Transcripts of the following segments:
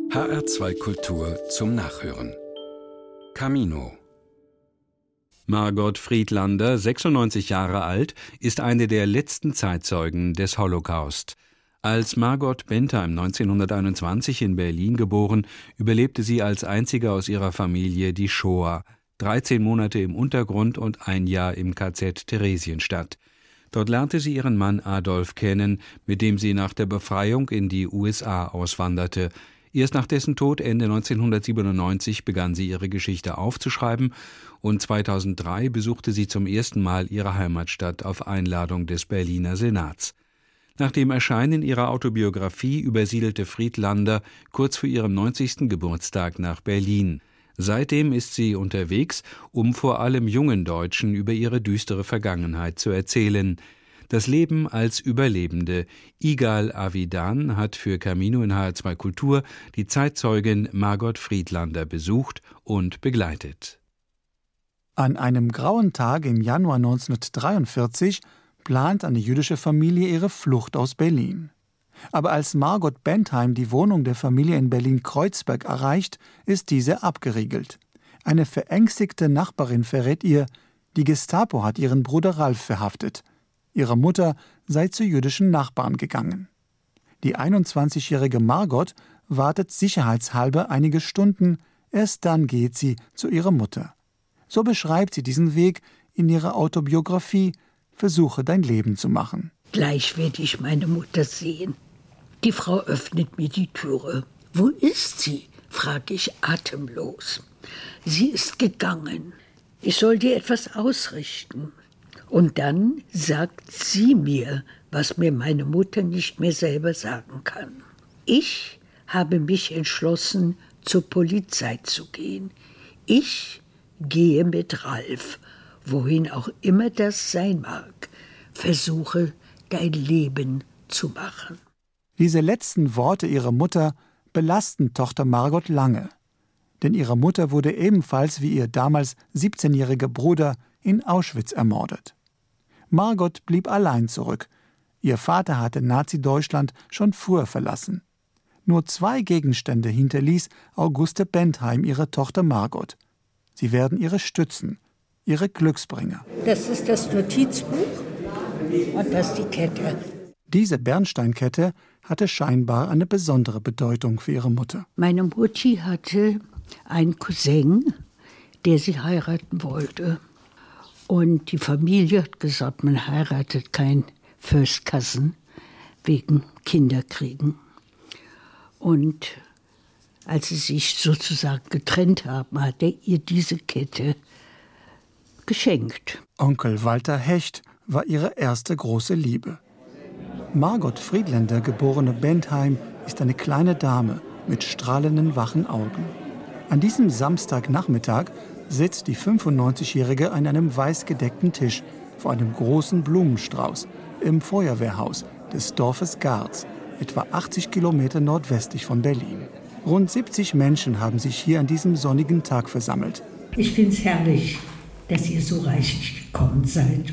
HR2 Kultur zum Nachhören. Camino. Margot Friedlander, 96 Jahre alt, ist eine der letzten Zeitzeugen des Holocaust. Als Margot Bentheim 1921 in Berlin geboren, überlebte sie als einzige aus ihrer Familie die Shoah. 13 Monate im Untergrund und ein Jahr im KZ Theresienstadt. Dort lernte sie ihren Mann Adolf kennen, mit dem sie nach der Befreiung in die USA auswanderte. Erst nach dessen Tod Ende 1997 begann sie ihre Geschichte aufzuschreiben und 2003 besuchte sie zum ersten Mal ihre Heimatstadt auf Einladung des Berliner Senats. Nach dem Erscheinen ihrer Autobiografie übersiedelte Friedlander kurz vor ihrem 90. Geburtstag nach Berlin. Seitdem ist sie unterwegs, um vor allem jungen Deutschen über ihre düstere Vergangenheit zu erzählen. Das Leben als Überlebende. Igal Avidan hat für Camino in HR2 Kultur die Zeitzeugin Margot Friedlander besucht und begleitet. An einem grauen Tag im Januar 1943 plant eine jüdische Familie ihre Flucht aus Berlin. Aber als Margot Bentheim die Wohnung der Familie in Berlin-Kreuzberg erreicht, ist diese abgeriegelt. Eine verängstigte Nachbarin verrät ihr, die Gestapo hat ihren Bruder Ralf verhaftet. Ihre Mutter sei zu jüdischen Nachbarn gegangen. Die 21-jährige Margot wartet sicherheitshalber einige Stunden, erst dann geht sie zu ihrer Mutter. So beschreibt sie diesen Weg in ihrer Autobiografie »Versuche dein Leben zu machen«. Gleich werde ich meine Mutter sehen. Die Frau öffnet mir die Türe. »Wo ist sie?« frage ich atemlos. »Sie ist gegangen. Ich soll dir etwas ausrichten.« Und dann sagt sie mir, was mir meine Mutter nicht mehr selber sagen kann. Ich habe mich entschlossen, zur Polizei zu gehen. Ich gehe mit Ralf, wohin auch immer das sein mag. Versuche, dein Leben zu machen. Diese letzten Worte ihrer Mutter belasten Tochter Margot lange. Denn ihre Mutter wurde ebenfalls wie ihr damals 17-jähriger Bruder in Auschwitz ermordet. Margot blieb allein zurück. Ihr Vater hatte Nazi-Deutschland schon früher verlassen. Nur 2 Gegenstände hinterließ Auguste Bentheim ihre Tochter Margot. Sie werden ihre Stützen, ihre Glücksbringer. Das ist das Notizbuch und das die Kette. Diese Bernsteinkette hatte scheinbar eine besondere Bedeutung für ihre Mutter. Meine Mutti hatte einen Cousin, der sie heiraten wollte. Und die Familie hat gesagt, man heiratet kein First Cousin wegen Kinderkriegen. Und als sie sich sozusagen getrennt haben, hat er ihr diese Kette geschenkt. Onkel Walter Hecht war ihre erste große Liebe. Margot Friedlander, geborene Bentheim, ist eine kleine Dame mit strahlenden, wachen Augen. An diesem Samstagnachmittag sitzt die 95-Jährige an einem weiß gedeckten Tisch vor einem großen Blumenstrauß im Feuerwehrhaus des Dorfes Garz, etwa 80 Kilometer nordwestlich von Berlin. Rund 70 Menschen haben sich hier an diesem sonnigen Tag versammelt. Ich finde es herrlich, dass ihr so reichlich gekommen seid.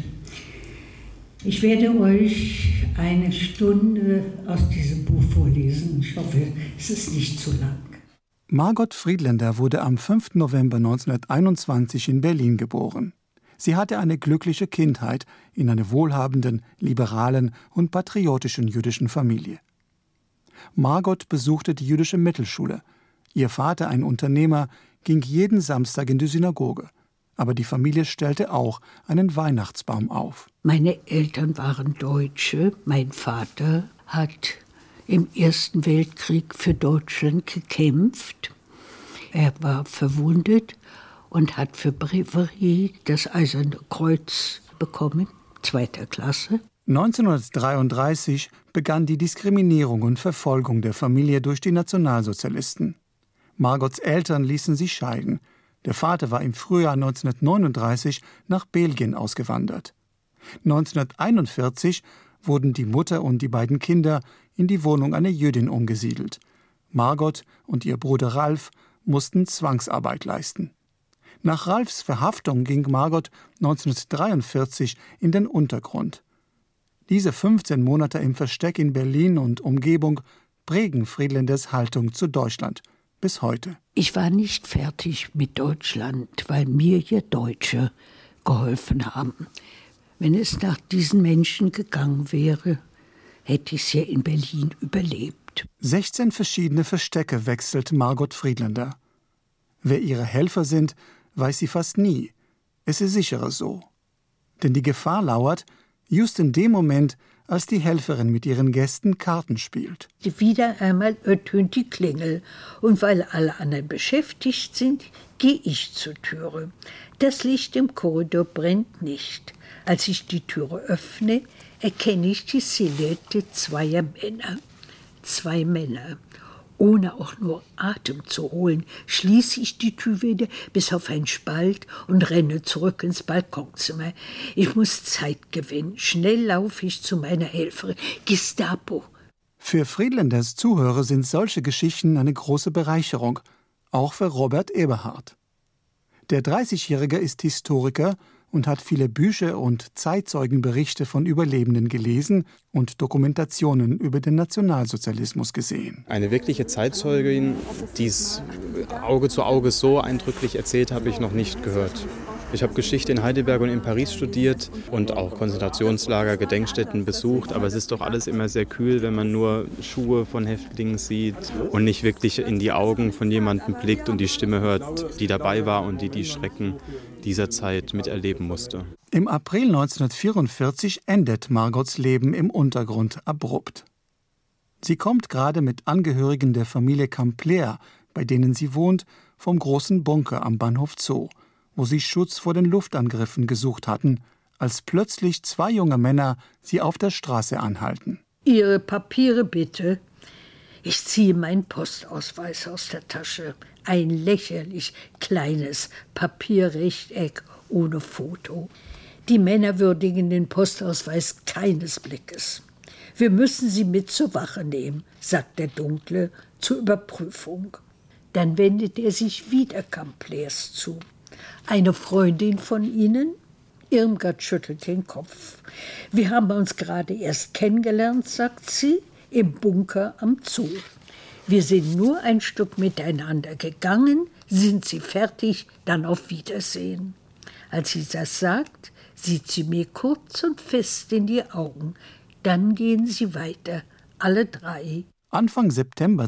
Ich werde euch eine Stunde aus diesem Buch vorlesen. Ich hoffe, es ist nicht zu lang. Margot Friedlander wurde am 5. November 1921 in Berlin geboren. Sie hatte eine glückliche Kindheit in einer wohlhabenden, liberalen und patriotischen jüdischen Familie. Margot besuchte die jüdische Mittelschule. Ihr Vater, ein Unternehmer, ging jeden Samstag in die Synagoge. Aber die Familie stellte auch einen Weihnachtsbaum auf. Meine Eltern waren Deutsche. Mein Vater hat im Ersten Weltkrieg für Deutschland gekämpft. Er war verwundet und hat für Breverie das Eiserne Kreuz bekommen, 2. Klasse. 1933 begann die Diskriminierung und Verfolgung der Familie durch die Nationalsozialisten. Margots Eltern ließen sich scheiden. Der Vater war im Frühjahr 1939 nach Belgien ausgewandert. 1941 wurden die Mutter und die beiden Kinder in die Wohnung einer Jüdin umgesiedelt. Margot und ihr Bruder Ralf mussten Zwangsarbeit leisten. Nach Ralfs Verhaftung ging Margot 1943 in den Untergrund. Diese 15 Monate im Versteck in Berlin und Umgebung prägen Friedländers Haltung zu Deutschland bis heute. Ich war nicht fertig mit Deutschland, weil mir hier Deutsche geholfen haben. Wenn es nach diesen Menschen gegangen wäre, hätte ich es hier in Berlin überlebt. 16 verschiedene Verstecke wechselt Margot Friedländer. Wer ihre Helfer sind, weiß sie fast nie. Es ist sicherer so. Denn die Gefahr lauert just in dem Moment, als die Helferin mit ihren Gästen Karten spielt. Wieder einmal ertönt die Klingel. Und weil alle anderen beschäftigt sind, gehe ich zur Türe. Das Licht im Korridor brennt nicht. Als ich die Türe öffne, erkenne ich die Silhouette zweier Männer. 2 Männer. Ohne auch nur Atem zu holen, schließe ich die Tür wieder bis auf einen Spalt und renne zurück ins Balkonzimmer. Ich muss Zeit gewinnen. Schnell laufe ich zu meiner Helferin. Gestapo. Für Friedländers Zuhörer sind solche Geschichten eine große Bereicherung, auch für Robert Eberhard. Der 30-Jährige ist Historiker und hat viele Bücher und Zeitzeugenberichte von Überlebenden gelesen und Dokumentationen über den Nationalsozialismus gesehen. Eine wirkliche Zeitzeugin, die es Auge zu Auge so eindrücklich erzählt, habe ich noch nicht gehört. Ich habe Geschichte in Heidelberg und in Paris studiert und auch Konzentrationslager, Gedenkstätten besucht. Aber es ist doch alles immer sehr kühl, wenn man nur Schuhe von Häftlingen sieht und nicht wirklich in die Augen von jemandem blickt und die Stimme hört, die dabei war und die Schrecken dieser Zeit miterleben musste. Im April 1944 endet Margots Leben im Untergrund abrupt. Sie kommt gerade mit Angehörigen der Familie Kampler, bei denen sie wohnt, vom großen Bunker am Bahnhof Zoo, wo sie Schutz vor den Luftangriffen gesucht hatten, als plötzlich 2 junge Männer sie auf der Straße anhalten. Ihre Papiere bitte. Ich ziehe meinen Postausweis aus der Tasche. Ein lächerlich kleines Papierrechteck ohne Foto. Die Männer würdigen den Postausweis keines Blickes. Wir müssen Sie mit zur Wache nehmen, sagt der Dunkle zur Überprüfung. Dann wendet er sich wieder Kamplers zu. Eine Freundin von Ihnen? Irmgard schüttelt den Kopf. Wir haben uns gerade erst kennengelernt, sagt sie, im Bunker am Zoo. Wir sind nur ein Stück miteinander gegangen, sind Sie fertig, dann auf Wiedersehen. Als sie das sagt, sieht sie mir kurz und fest in die Augen. Dann gehen sie weiter, alle 3. Anfang September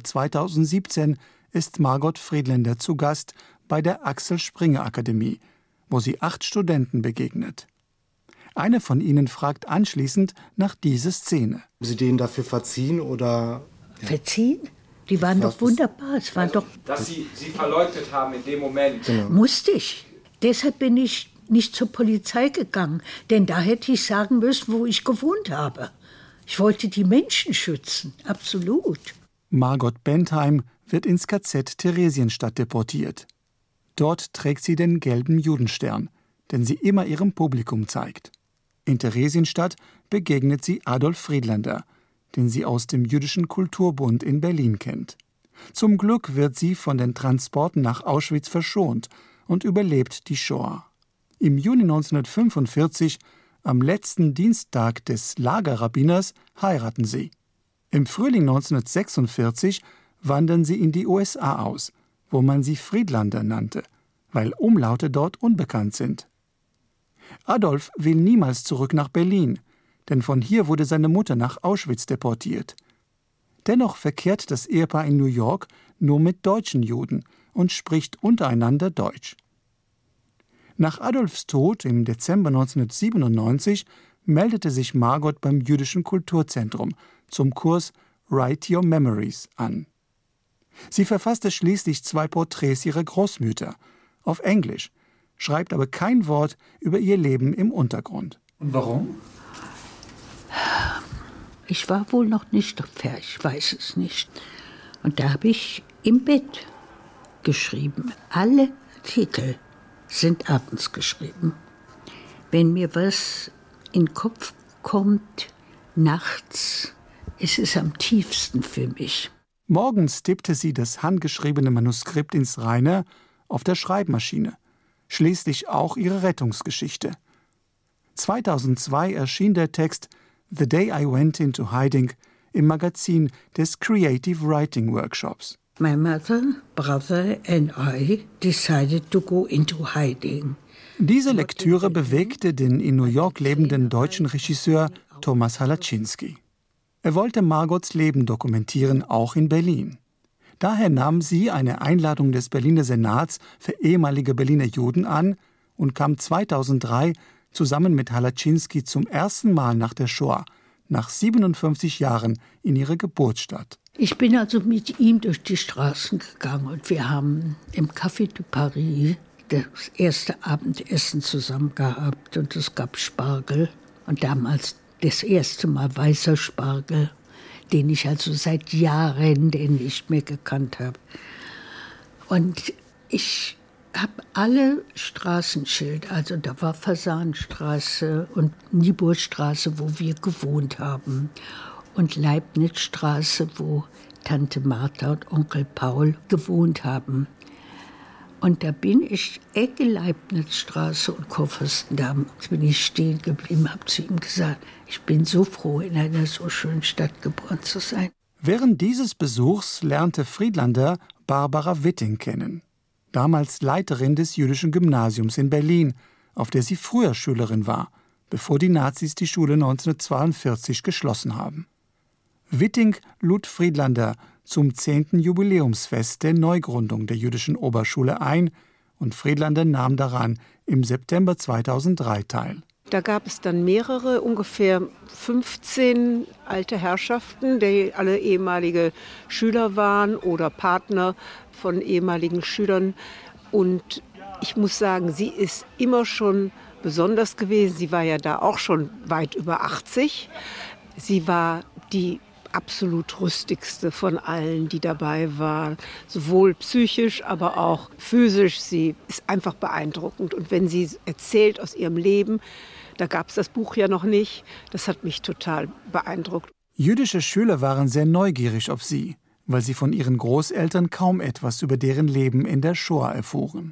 2017 ist Margot Friedländer zu Gast bei der Axel Springer Akademie, wo sie 8 Studenten begegnet. Eine von ihnen fragt anschließend nach dieser Szene. Haben Sie denen dafür verziehen oder? Ja. Verziehen? Die waren doch wunderbar. Es war doch, dass Sie verleugnet haben in dem Moment. Genau. Musste ich. Deshalb bin ich nicht zur Polizei gegangen, denn da hätte ich sagen müssen, wo ich gewohnt habe. Ich wollte die Menschen schützen, absolut. Margot Bentheim wird ins KZ Theresienstadt deportiert. Dort trägt sie den gelben Judenstern, den sie immer ihrem Publikum zeigt. In Theresienstadt begegnet sie Adolf Friedländer, den sie aus dem Jüdischen Kulturbund in Berlin kennt. Zum Glück wird sie von den Transporten nach Auschwitz verschont und überlebt die Shoah. Im Juni 1945, am letzten Dienstag des Lagerrabbiners, heiraten sie. Im Frühling 1946 wandern sie in die USA aus, wo man sie Friedlander nannte, weil Umlaute dort unbekannt sind. Adolf will niemals zurück nach Berlin, denn von hier wurde seine Mutter nach Auschwitz deportiert. Dennoch verkehrt das Ehepaar in New York nur mit deutschen Juden und spricht untereinander Deutsch. Nach Adolfs Tod im Dezember 1997 meldete sich Margot beim Jüdischen Kulturzentrum zum Kurs Write Your Memories an. Sie verfasste schließlich 2 Porträts ihrer Großmütter auf Englisch, schreibt aber kein Wort über ihr Leben im Untergrund. Und warum? Ich war wohl noch nicht fertig, ich weiß es nicht. Und da habe ich im Bett geschrieben. Alle Titel sind abends geschrieben. Wenn mir was in den Kopf kommt, nachts, ist es am tiefsten für mich. Morgens tippte sie das handgeschriebene Manuskript ins Reine auf der Schreibmaschine, schließlich auch ihre Rettungsgeschichte. 2002 erschien der Text The Day I Went into Hiding im Magazin des Creative Writing Workshops. My mother, brother and I decided to go into hiding. Diese Lektüre bewegte den in New York lebenden deutschen Regisseur Thomas Halaczynski. Er wollte Margots Leben dokumentieren, auch in Berlin. Daher nahm sie eine Einladung des Berliner Senats für ehemalige Berliner Juden an und kam 2003 zusammen mit Halaczynski zum ersten Mal nach der Shoah, nach 57 Jahren, in ihre Geburtsstadt. Ich bin also mit ihm durch die Straßen gegangen und wir haben im Café de Paris das erste Abendessen zusammen gehabt und es gab Spargel und damals das erste Mal weißer Spargel, den ich also seit Jahren nicht mehr gekannt habe. Und ich habe alle Straßenschilder, also da war Fasanstraße und Niebuhrstraße, wo wir gewohnt haben, und Leibnizstraße, wo Tante Martha und Onkel Paul gewohnt haben. Und da bin ich, Ecke Leibnizstraße und Kurfürstendamm, bin ich stehen geblieben, habe zu ihm gesagt, ich bin so froh, in einer so schönen Stadt geboren zu sein. Während dieses Besuchs lernte Friedlander Barbara Witting kennen, damals Leiterin des jüdischen Gymnasiums in Berlin, auf der sie früher Schülerin war, bevor die Nazis die Schule 1942 geschlossen haben. Witting lud Friedlander zum 10. Jubiläumsfest der Neugründung der jüdischen Oberschule ein und Friedlander nahm daran im September 2003 teil. Da gab es dann mehrere, ungefähr 15 alte Herrschaften, die alle ehemalige Schüler waren oder Partner von ehemaligen Schülern. Und ich muss sagen, sie ist immer schon besonders gewesen. Sie war ja da auch schon weit über 80. Sie war die absolut rüstigste von allen, die dabei waren. Sowohl psychisch, aber auch physisch. Sie ist einfach beeindruckend. Und wenn sie erzählt aus ihrem Leben, da gab es das Buch ja noch nicht, das hat mich total beeindruckt. Jüdische Schüler waren sehr neugierig auf sie, weil sie von ihren Großeltern kaum etwas über deren Leben in der Shoah erfuhren.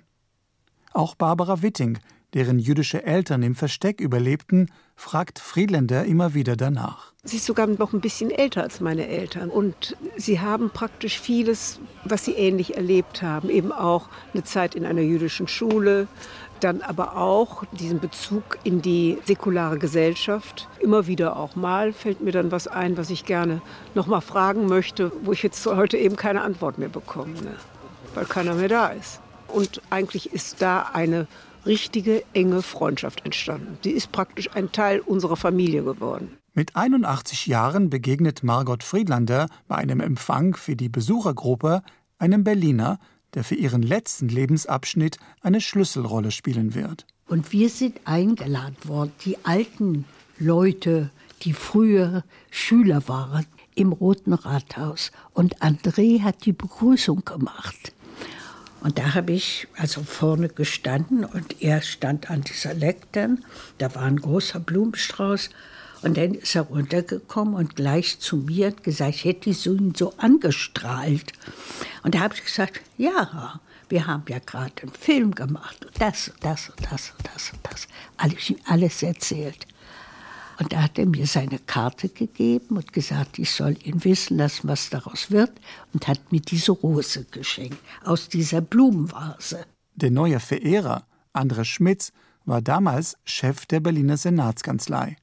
Auch Barbara Witting, deren jüdische Eltern im Versteck überlebten, fragt Friedlander immer wieder danach. Sie ist sogar noch ein bisschen älter als meine Eltern. Und sie haben praktisch vieles, was sie ähnlich erlebt haben. Eben auch eine Zeit in einer jüdischen Schule, dann aber auch diesen Bezug in die säkulare Gesellschaft. Immer wieder auch mal fällt mir dann was ein, was ich gerne noch mal fragen möchte, wo ich jetzt heute eben keine Antwort mehr bekomme, ne? Weil keiner mehr da ist. Und eigentlich ist da eine richtige, enge Freundschaft entstanden. Sie ist praktisch ein Teil unserer Familie geworden. Mit 81 Jahren begegnet Margot Friedlander bei einem Empfang für die Besuchergruppe einem Berliner, der für ihren letzten Lebensabschnitt eine Schlüsselrolle spielen wird. Und wir sind eingeladen worden, die alten Leute, die früher Schüler waren, im Roten Rathaus. Und André hat die Begrüßung gemacht. Und da habe ich also vorne gestanden und er stand an dieser Lektern. Da war ein großer Blumenstrauß. Und dann ist er runtergekommen und gleich zu mir hat gesagt, ich hätte ihn so angestrahlt. Und da habe ich gesagt, ja, wir haben ja gerade einen Film gemacht. Und das und das und das und das und das. Alles erzählt. Und da hat er mir seine Karte gegeben und gesagt, ich soll ihn wissen lassen, was daraus wird. Und hat mir diese Rose geschenkt, aus dieser Blumenvase. Der neue Verehrer, Andres Schmitz, war damals Chef der Berliner Senatskanzlei.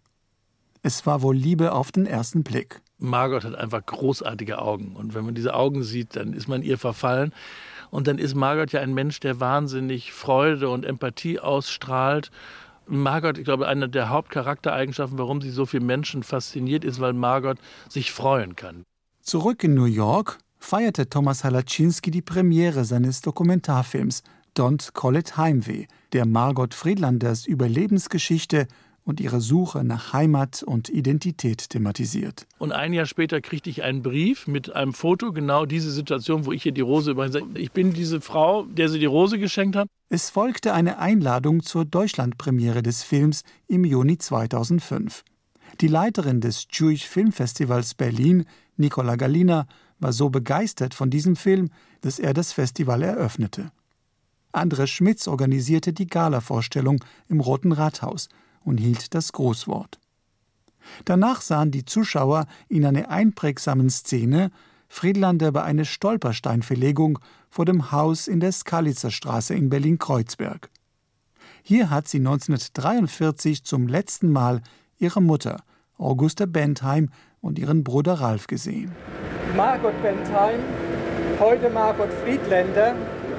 Es war wohl Liebe auf den ersten Blick. Margot hat einfach großartige Augen. Und wenn man diese Augen sieht, dann ist man ihr verfallen. Und dann ist Margot ja ein Mensch, der wahnsinnig Freude und Empathie ausstrahlt. Margot, ich glaube, eine der Hauptcharaktereigenschaften, warum sie so viele Menschen fasziniert, ist, weil Margot sich freuen kann. Zurück in New York feierte Thomas Halaczynski die Premiere seines Dokumentarfilms Don't Call It Heimweh, der Margot Friedlanders Überlebensgeschichte und ihre Suche nach Heimat und Identität thematisiert. Und ein Jahr später kriegte ich einen Brief mit einem Foto, genau diese Situation, wo ich ihr die Rose überreiche. Ich bin diese Frau, der sie die Rose geschenkt hat. Es folgte eine Einladung zur Deutschlandpremiere des Films im Juni 2005. Die Leiterin des Jewish Film Festivals Berlin, Nicola Galina, war so begeistert von diesem Film, dass er das Festival eröffnete. Andres Schmitz organisierte die Gala-Vorstellung im Roten Rathaus und hielt das Grußwort. Danach sahen die Zuschauer in einer einprägsamen Szene Friedlander bei einer Stolpersteinverlegung vor dem Haus in der Skalitzerstraße in Berlin-Kreuzberg. Hier hat sie 1943 zum letzten Mal ihre Mutter, Augusta Bentheim, und ihren Bruder Ralf gesehen. Margot Bentheim, heute Margot Friedländer,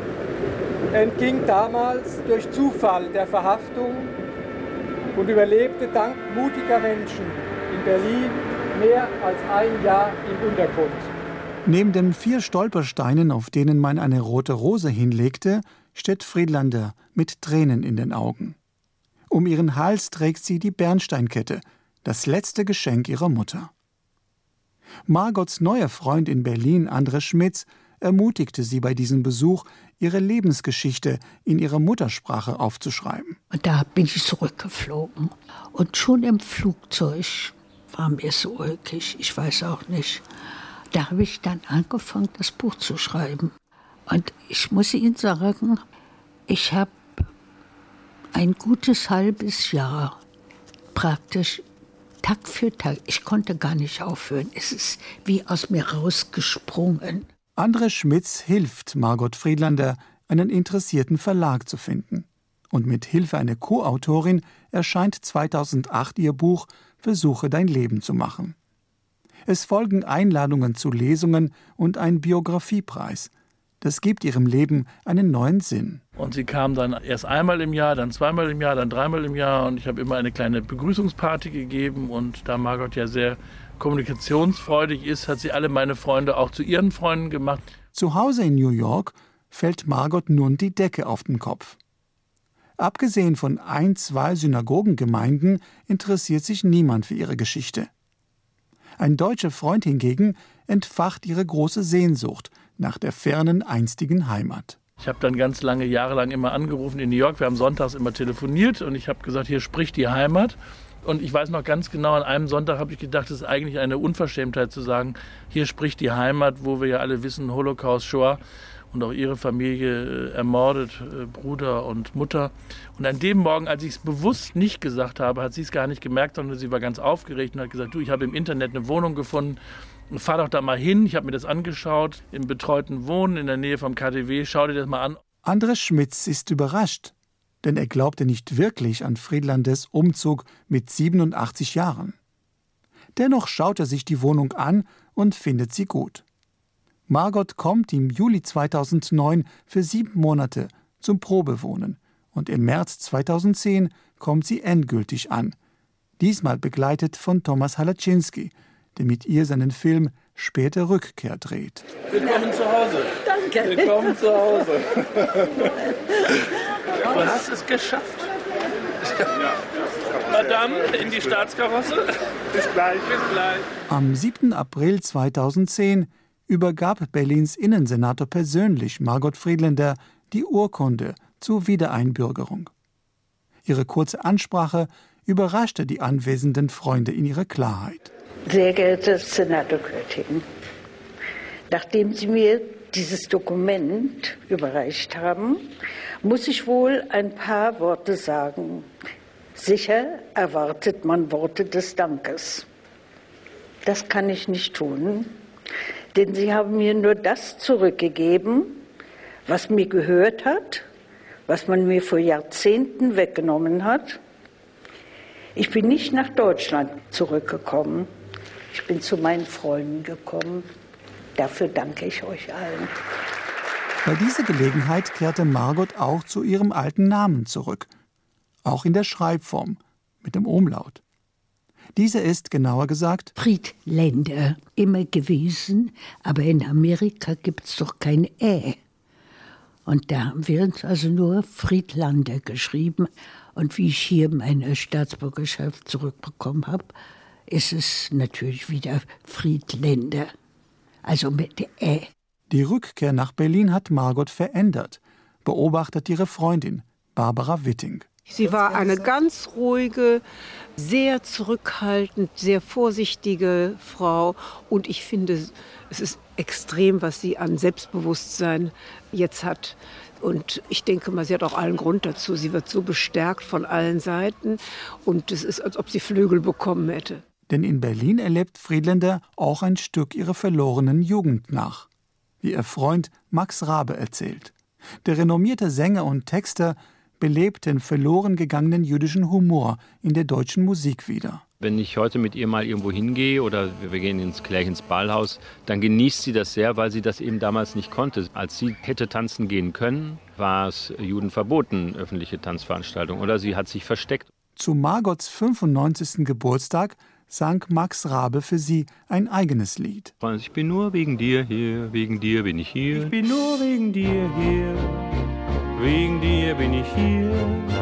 entging damals durch Zufall der Verhaftung und überlebte dank mutiger Menschen in Berlin mehr als ein Jahr im Untergrund. Neben den 4 Stolpersteinen, auf denen man eine rote Rose hinlegte, steht Friedlander mit Tränen in den Augen. Um ihren Hals trägt sie die Bernsteinkette, das letzte Geschenk ihrer Mutter. Margots neuer Freund in Berlin, Andres Schmitz, ermutigte sie bei diesem Besuch, ihre Lebensgeschichte in ihrer Muttersprache aufzuschreiben. Und da bin ich zurückgeflogen. Und schon im Flugzeug war mir so ulkig, ich weiß auch nicht. Da habe ich dann angefangen, das Buch zu schreiben. Und ich muss Ihnen sagen, ich habe ein gutes halbes Jahr praktisch Tag für Tag, ich konnte gar nicht aufhören. Es ist wie aus mir rausgesprungen. Andres Schmitz hilft Margot Friedlander, einen interessierten Verlag zu finden. Und mit Hilfe einer Co-Autorin erscheint 2008 ihr Buch »Versuche dein Leben zu machen«. Es folgen Einladungen zu Lesungen und ein Biografiepreis. Das gibt ihrem Leben einen neuen Sinn. Und sie kam dann erst einmal im Jahr, dann zweimal im Jahr, dann dreimal im Jahr. Und ich habe immer eine kleine Begrüßungsparty gegeben. Und da Margot ja sehr kommunikationsfreudig ist, hat sie alle meine Freunde auch zu ihren Freunden gemacht. Zu Hause in New York fällt Margot nun die Decke auf den Kopf. Abgesehen von 1-2 Synagogengemeinden interessiert sich niemand für ihre Geschichte. Ein deutscher Freund hingegen entfacht ihre große Sehnsucht nach der fernen einstigen Heimat. Ich habe dann ganz lange, jahrelang immer angerufen in New York. Wir haben sonntags immer telefoniert und ich habe gesagt, hier spricht die Heimat. Und ich weiß noch ganz genau, an einem Sonntag habe ich gedacht, es ist eigentlich eine Unverschämtheit zu sagen, hier spricht die Heimat, wo wir ja alle wissen, Holocaust, Shoah und auch ihre Familie ermordet, Bruder und Mutter. Und an dem Morgen, als ich es bewusst nicht gesagt habe, hat sie es gar nicht gemerkt, sondern sie war ganz aufgeregt und hat gesagt, du, ich habe im Internet eine Wohnung gefunden, fahr doch da mal hin. Ich habe mir das angeschaut, im betreuten Wohnen in der Nähe vom KaDeWe, schau dir das mal an. Andres Schmitz ist überrascht, denn er glaubte nicht wirklich an Friedlanders Umzug mit 87 Jahren. Dennoch schaut er sich die Wohnung an und findet sie gut. Margot kommt im Juli 2009 für 7 Monate zum Probewohnen und im März 2010 kommt sie endgültig an. Diesmal begleitet von Thomas Halaczynski, der mit ihr seinen Film Späte Rückkehr dreht. Willkommen zu Hause. Danke. Willkommen zu Hause. Du hast es geschafft. Madame, in die Staatskarosse. Bis gleich. Bis gleich. Am 7. April 2010 übergab Berlins Innensenator persönlich Margot Friedlander die Urkunde zur Wiedereinbürgerung. Ihre kurze Ansprache überraschte die anwesenden Freunde in ihrer Klarheit. Sehr geehrte Senatorköttin, nachdem Sie mir dieses Dokument überreicht haben, muss ich wohl ein paar Worte sagen. Sicher erwartet man Worte des Dankes. Das kann ich nicht tun, denn Sie haben mir nur das zurückgegeben, was mir gehört hat, was man mir vor Jahrzehnten weggenommen hat. Ich bin nicht nach Deutschland zurückgekommen. Ich bin zu meinen Freunden gekommen. Dafür danke ich euch allen. Bei dieser Gelegenheit kehrte Margot auch zu ihrem alten Namen zurück. Auch in der Schreibform, mit dem Umlaut. Dieser ist, genauer gesagt, Friedländer immer gewesen, aber in Amerika gibt es doch kein Ä. Und da haben wir uns also nur Friedlander geschrieben. Und wie ich hier meine Staatsbürgerschaft zurückbekommen habe, ist es natürlich wieder Friedländer, also mit Ä. Die Rückkehr nach Berlin hat Margot verändert, beobachtet ihre Freundin Barbara Witting. Sie war eine ganz ruhige, sehr zurückhaltend, sehr vorsichtige Frau. Und ich finde, es ist extrem, was sie an Selbstbewusstsein jetzt hat. Und ich denke mal, sie hat auch allen Grund dazu. Sie wird so bestärkt von allen Seiten. Und es ist, als ob sie Flügel bekommen hätte. Denn in Berlin erlebt Friedländer auch ein Stück ihrer verlorenen Jugend nach, wie ihr Freund Max Rabe erzählt. Der renommierte Sänger und Texter belebt den verloren gegangenen jüdischen Humor in der deutschen Musik wieder. Wenn ich heute mit ihr mal irgendwo hingehe oder wir gehen gleich ins Ballhaus, dann genießt sie das sehr, weil sie das eben damals nicht konnte. Als sie hätte tanzen gehen können, war es Juden verboten, öffentliche Tanzveranstaltungen, oder sie hat sich versteckt. Zu Margots 95. Geburtstag sang Max Rabe für sie ein eigenes Lied. Ich bin nur wegen dir hier, wegen dir bin ich hier. Ich bin nur wegen dir hier, wegen dir bin ich hier.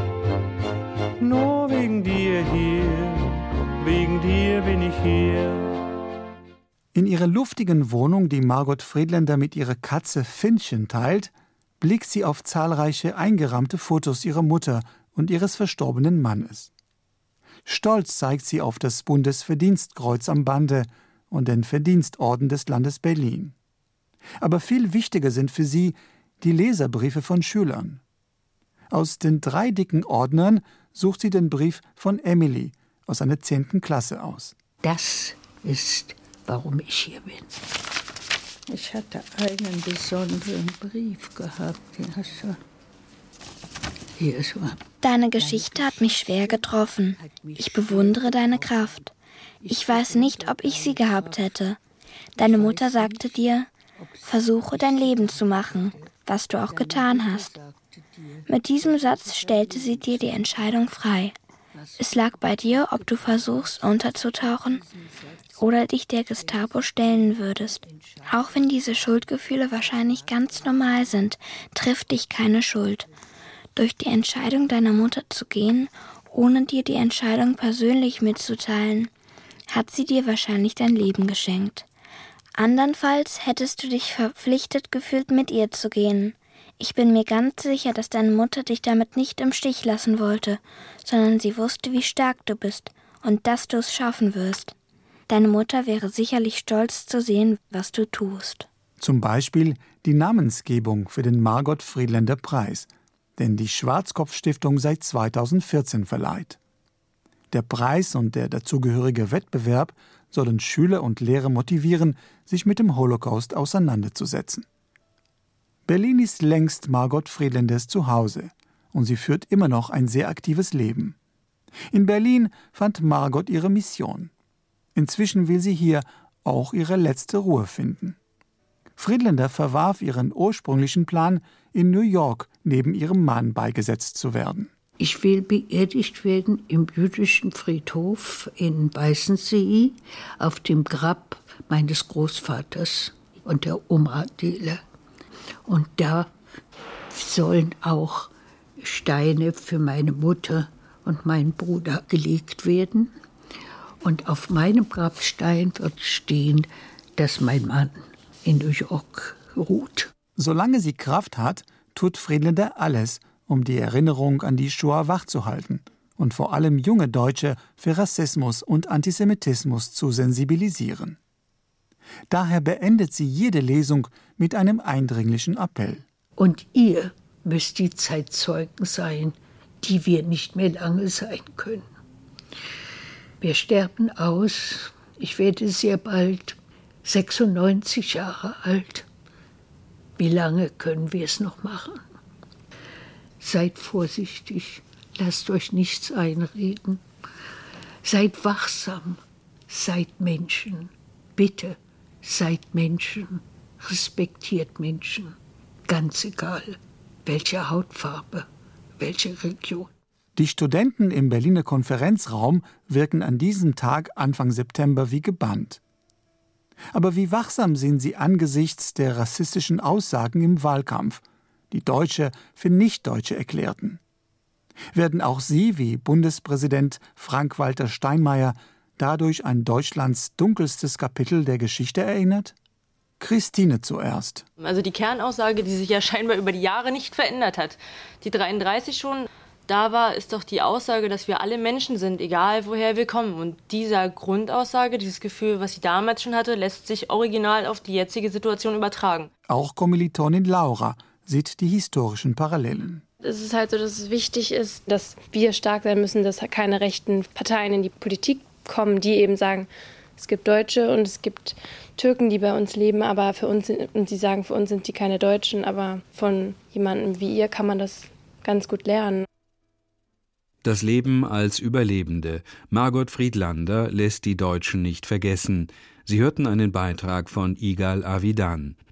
Nur wegen dir hier, wegen dir bin ich hier. In ihrer luftigen Wohnung, die Margot Friedländer mit ihrer Katze Finnchen teilt, blickt sie auf zahlreiche eingerahmte Fotos ihrer Mutter und ihres verstorbenen Mannes. Stolz zeigt sie auf das Bundesverdienstkreuz am Bande und den Verdienstorden des Landes Berlin. Aber viel wichtiger sind für sie die Leserbriefe von Schülern. Aus den 3 dicken Ordnern sucht sie den Brief von Emily aus einer 10. Klasse aus. Das ist, warum ich hier bin. Ich hatte einen besonderen Brief gehabt, den hast du. Hier ist er. Deine Geschichte hat mich schwer getroffen. Ich bewundere deine Kraft. Ich weiß nicht, ob ich sie gehabt hätte. Deine Mutter sagte dir, versuche dein Leben zu machen, was du auch getan hast. Mit diesem Satz stellte sie dir die Entscheidung frei. Es lag bei dir, ob du versuchst, unterzutauchen oder dich der Gestapo stellen würdest. Auch wenn diese Schuldgefühle wahrscheinlich ganz normal sind, trifft dich keine Schuld. Durch die Entscheidung deiner Mutter zu gehen, ohne dir die Entscheidung persönlich mitzuteilen, hat sie dir wahrscheinlich dein Leben geschenkt. Andernfalls hättest du dich verpflichtet gefühlt, mit ihr zu gehen. Ich bin mir ganz sicher, dass deine Mutter dich damit nicht im Stich lassen wollte, sondern sie wusste, wie stark du bist und dass du es schaffen wirst. Deine Mutter wäre sicherlich stolz zu sehen, was du tust. Zum Beispiel die Namensgebung für den Margot Friedländer Preis, den die Schwarzkopf-Stiftung seit 2014 verleiht. Der Preis und der dazugehörige Wettbewerb sollen Schüler und Lehrer motivieren, sich mit dem Holocaust auseinanderzusetzen. Berlin ist längst Margot Friedländers Zuhause und sie führt immer noch ein sehr aktives Leben. In Berlin fand Margot ihre Mission. Inzwischen will sie hier auch ihre letzte Ruhe finden. Friedländer verwarf ihren ursprünglichen Plan, in New York neben ihrem Mann beigesetzt zu werden. Ich will beerdigt werden im jüdischen Friedhof in Weißensee auf dem Grab meines Großvaters und der Oma Adele. Und da sollen auch Steine für meine Mutter und meinen Bruder gelegt werden. Und auf meinem Grabstein wird stehen, dass mein Mann in New York ruht. Solange sie Kraft hat, tut Friedländer alles, um die Erinnerung an die Shoah wachzuhalten und vor allem junge Deutsche für Rassismus und Antisemitismus zu sensibilisieren. Daher beendet sie jede Lesung mit einem eindringlichen Appell. Und ihr müsst die Zeitzeugen sein, die wir nicht mehr lange sein können. Wir sterben aus. Ich werde sehr bald 96 Jahre alt. Wie lange können wir es noch machen? Seid vorsichtig, lasst euch nichts einreden. Seid wachsam, seid Menschen. Bitte, seid Menschen, respektiert Menschen. Ganz egal, welche Hautfarbe, welche Region. Die Studenten im Berliner Konferenzraum wirken an diesem Tag Anfang September wie gebannt. Aber wie wachsam sind sie angesichts der rassistischen Aussagen im Wahlkampf, die Deutsche für Nichtdeutsche erklärten? Werden auch sie, wie Bundespräsident Frank-Walter Steinmeier, dadurch an Deutschlands dunkelstes Kapitel der Geschichte erinnert? Christine zuerst. Also die Kernaussage, die sich ja scheinbar über die Jahre nicht verändert hat, die 33 schon da war, ist doch die Aussage, dass wir alle Menschen sind, egal woher wir kommen. Und dieser Grundaussage, dieses Gefühl, was sie damals schon hatte, lässt sich original auf die jetzige Situation übertragen. Auch Kommilitonin Laura sieht die historischen Parallelen. Es ist halt so, dass es wichtig ist, dass wir stark sein müssen, dass keine rechten Parteien in die Politik kommen, die eben sagen, es gibt Deutsche und es gibt Türken, die bei uns leben, aber für uns und die sagen, für uns sind die keine Deutschen, aber von jemandem wie ihr kann man das ganz gut lernen. Das Leben als Überlebende. Margot Friedlander lässt die Deutschen nicht vergessen. Sie hörten einen Beitrag von Igal Avidan.